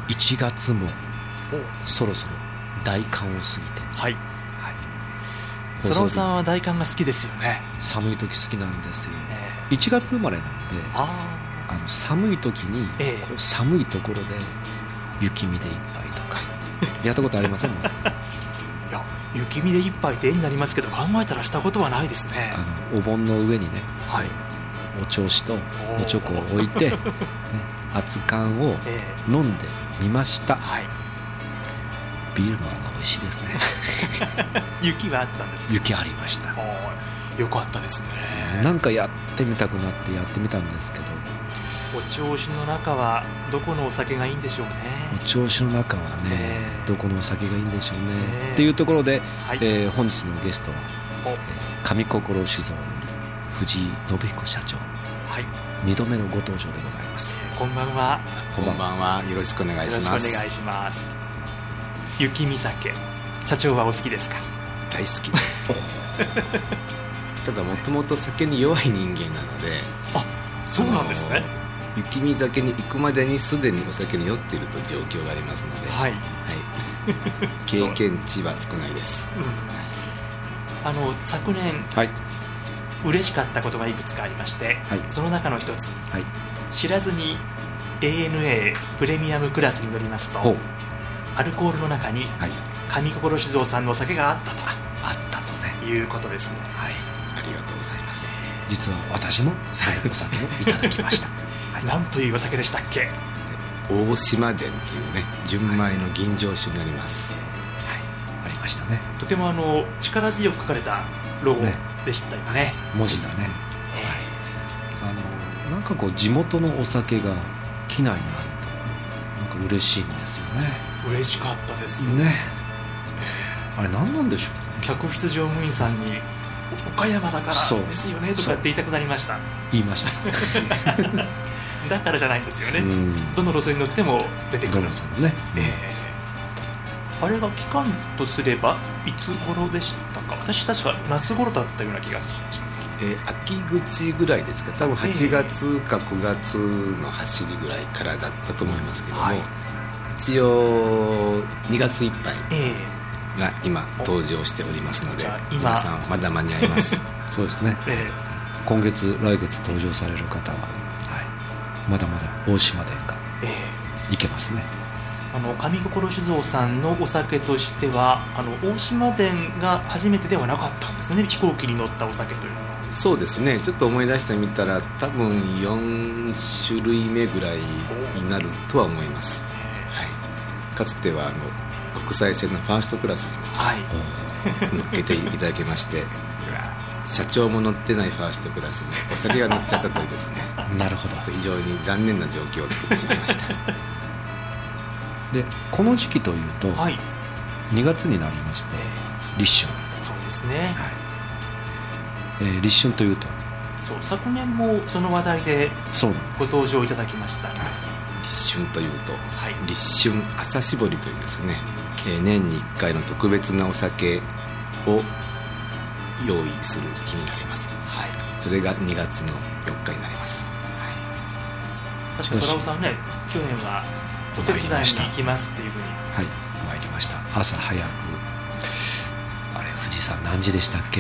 1月もそろそろ大寒を過ぎて、 はい、空尾さんは大寒が好きですよね。 寒い時好きなんですよ、1月生まれなんで、寒い時にこう寒いところで雪見で一杯とかやったことありませんもんいや、雪見で一杯って絵になりますけど、考えたらしたことはないですね。 お盆の上にね、お銚子とおちょこを置いて、ね、熱燗を飲んでみました、ビールの方が美味しいですね雪はあったんですか？ 雪ありました。 よかったですね。 なんかやってみたくなってやってみたんですけど、 お銚子の中はどこのお酒がいいんでしょうね。 お銚子の中はね、どこのお酒がいいんでしょうね、っていうところで、本日のゲストは、上心酒造より藤井信彦社長、2度目のご登場でございます。 こんばんは。 こんばんは。よろしくお願いします。 よろしくお願いします。雪見酒、社長はお好きですか？ 大好きですただもともと酒に弱い人間なので。 そうなんですね。 雪見酒に行くまでにすでにお酒に酔っていると状況がありますので、経験値は少ないです、 昨年、嬉しかったことがいくつかありまして、その中の一つ、知らずに ANA プレミアムクラスに乗りますと、アルコールの中に上心酒造さんのお酒があったということですね。 ありがとうございます。 実は私もそういうお酒をいただきました何というお酒でしたっけ？ 大島伝というね、純米の吟醸酒になります、 ありましたね。 とても力強く書かれたロゴでしたよね。 文字がね、なんかこう地元のお酒が機内にあるとなんか嬉しいんですよね。 嬉しかったですね。あれ何なんでしょうね。 客室乗務員さんに岡山だからですよねとかって言いたくなりました。 言いましただからじゃないんですよね。どの路線に乗っても出てくるんですよね。あれが期間とすればいつ頃でしたか？私確か夏頃だったような気がします。 秋口ぐらいですか。多分8月か9月の走りぐらいからだったと思いますけども、一応2月いっぱいが今登場しておりますので、皆さんまだ間に合いますそうですね、今月来月登場される方は、まだまだ大島殿がいけますね。 上心酒造さんのお酒としては大島殿が初めてではなかったんですね。飛行機に乗ったお酒というのは。 そうですね。ちょっと思い出してみたら多分4種類目ぐらいになるとは思います、かつては国際線のファーストクラスにも乗っけていただきまして社長も乗ってないファーストクラスにお酒が乗っちゃったというですねなるほど。 非常に残念な状況を作ってしまいましたでこの時期というと、2月になりますと立春。 そうですね、 立春というと昨年もその話題でご登場いただきました。 立春というと、立春朝搾りというですね、年に1回の特別なお酒を用意する日になります、それが2月の4日になります、 確か空尾さんね、去年はお手伝いに行きますっていうふうに。 参りました。朝早く、あれ富士山何時でしたっけ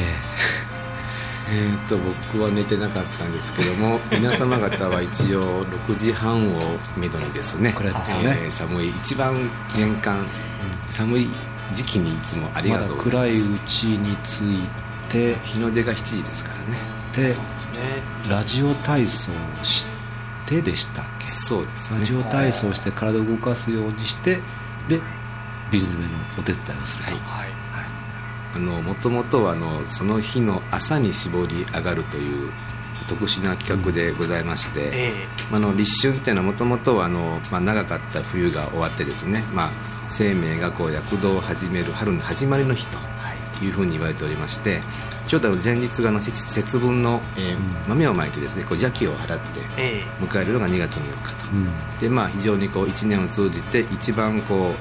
僕は寝てなかったんですけども皆様方は一応6時半をめどにですね、 これですよね、 寒い一番年間、寒い時期にいつもありがとうございます。 まだ暗いうちに着いて日の出が7時ですからね。 で、ラジオ体操をしてでしたっけ？ そうですね。 ラジオ体操をして体を動かすようにしてで瓶詰めのお手伝いをすると。 もともとはその日の朝に絞り上がるという特殊な企画でございまして、立春っていうのはもともとは長かった冬が終わってですね、生命が躍動を始める春の始まりの日というふうに言われておりまして、ちょうど前日が節分の、豆をまいてですね、邪気を払って迎えるのが2月の4日と、で非常に1年を通じて一番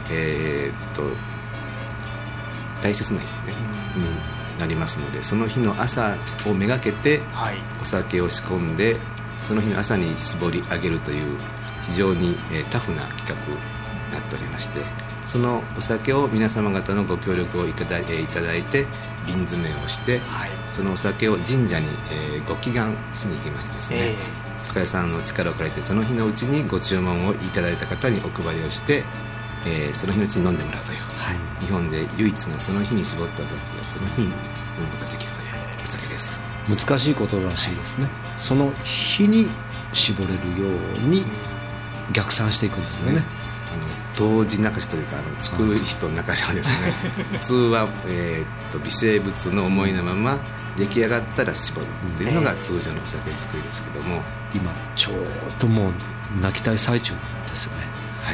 大切な日、になりますので、その日の朝をめがけてお酒を仕込んでその日の朝に絞り上げるという非常にタフな企画になっっておりまして、そのお酒を皆様方のご協力をいただいて瓶詰めをして、はい、そのお酒を神社に、ご祈願しに行きましてですね、酒屋さんの力を借りてその日のうちにご注文をいただいた方にお配りをして、その日のうちに飲んでもらうという、はい、日本で唯一のその日に絞ったお酒をその日に飲むことができるというお酒です。 難しいことらしいですね、はい、その日に絞れるように逆算していくんですよね。 杜氏泣かしというか作る人泣かしはですね普通は、微生物の思いのまま出来上がったら絞るっていうのが通常のお酒作りですけども、 今ちょうどもう泣きたい最中ですよね。 はい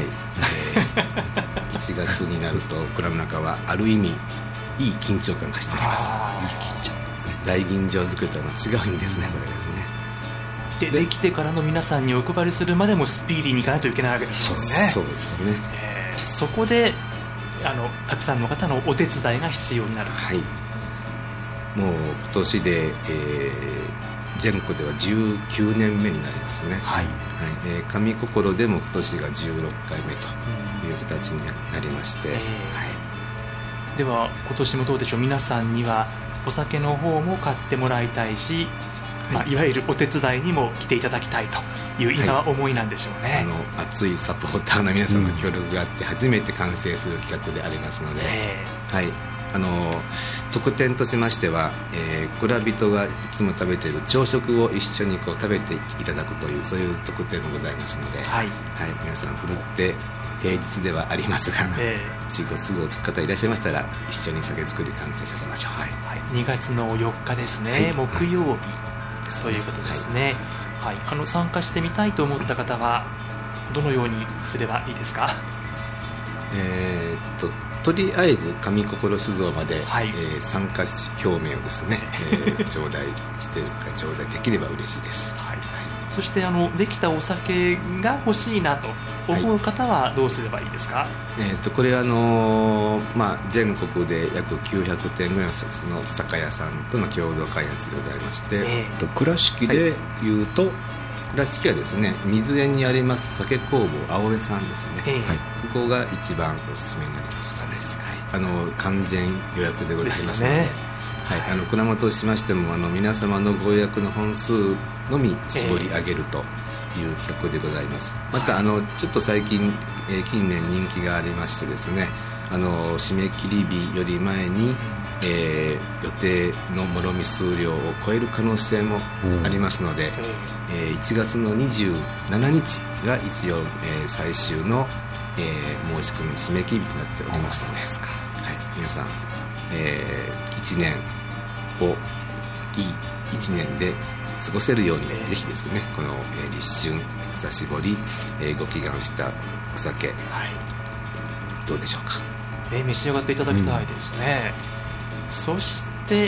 、1月になると蔵の中はある意味いい緊張感がしております。 いい緊張、 大吟醸作りとは違う意味ですね、これですね。 できてからの皆さんにお配りするまでもスピーディーにいかないといけないわけですよね。 そうですね、 そこでたくさんの方のお手伝いが必要になる。 はい、もう今年で、全国では19年目になりますね。はい、はい、上心でも今年が16回目という形になりまして、はい、 では今年もどうでしょう、皆さんにはお酒の方も買ってもらいたいし、いわゆるお手伝いにも来ていただきたいという今は思いなんでしょうね。 熱いサポーターの皆さんの協力があって初めて完成する企画でありますので、はい、特典としましては、蔵人がいつも食べている朝食を一緒に食べていただくというそういう特典もございますので、はいはい、皆さんふるって平日ではありますが、すぐお着く方いらっしゃいましたら一緒に酒造り完成させましょう。はいはい、2月の4日ですね、はい、木曜日ということですね。はいはい、参加してみたいと思った方はどのようにすればいいですか？ とりあえず上心酒造まで、はい、参加表明をですね、頂戴できれば嬉しいです。はいはい、 そしてできたお酒が欲しいなと思う方はどうすればいいですか？ これは全国で約900店ぐらいの酒屋さんとの共同開発でございまして、 倉敷でいうと、 倉敷はですね、水江にあります酒工房青江さんですよね、はい、ここが一番おすすめになりますかね。完全予約でございますので、はい、蔵元としましても皆様のご予約の本数のみ絞り上げるという企画でございます。またちょっと最近、近年人気がありましてですね、締め切り日より前に、予定のもろみ数量を超える可能性もありますので、1月の27日が一応、最終の、申し込み締め切り日となっておりますので、はい、皆さん、1年をいい1年で過ごせるように、ぜひですね、この、立春朝搾り、ご祈願したお酒、はい、どうでしょうか？ 召し上がっていただきたいですね。そして、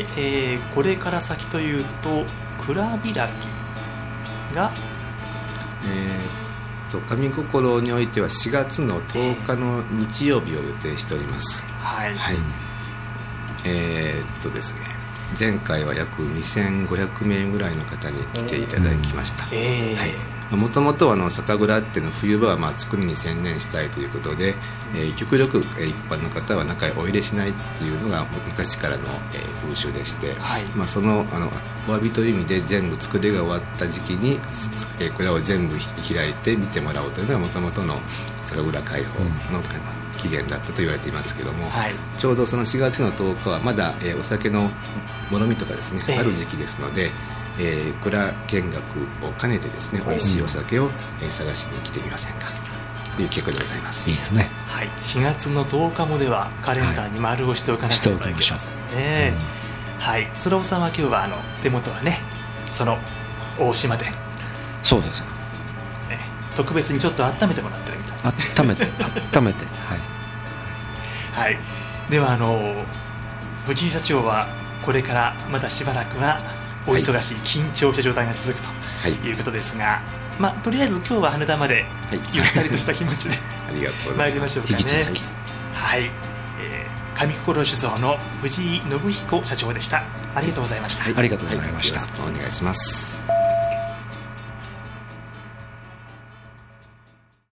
これから先というと蔵開きが、 上心においては4月の10日の日曜日を予定しております。はい、はい、ですね、前回は約2500名ぐらいの方に来ていただきました。もともと酒蔵っていうのは冬場は作りに専念したいということで、極力、一般の方は中へお入れしないっていうのが昔からの、風習でして、はい、そのお詫びという意味で全部作りが終わった時期に、蔵を全部開いて見てもらおうというのがもともとの酒蔵開放の、起源だったと言われていますけども、はい、ちょうどその4月の10日はまだ、お酒のもろみとかですね、ある時期ですので、蔵見学を兼ねてですね、美味しいお酒を、探しに来てみませんかという企画でございます。 いいですね。 はい、4月の10日もではカレンダーに丸をしておかなければいけませんね。はい、そらおさんは今日は手元はね、その大島で、 そうです、ね、 特別にちょっと温めてもらってるみたいな。 温めてはいはい、では藤井社長はこれからまだしばらくはお忙しい緊張した状態が続くということですが、とりあえず今日は羽田までゆったりとした気持ちでありがとうございます。 参りましょうかね。はい、上心酒造の藤井信彦社長でした。ありがとうございました。 ありがとうございました。 よろしくお願いします。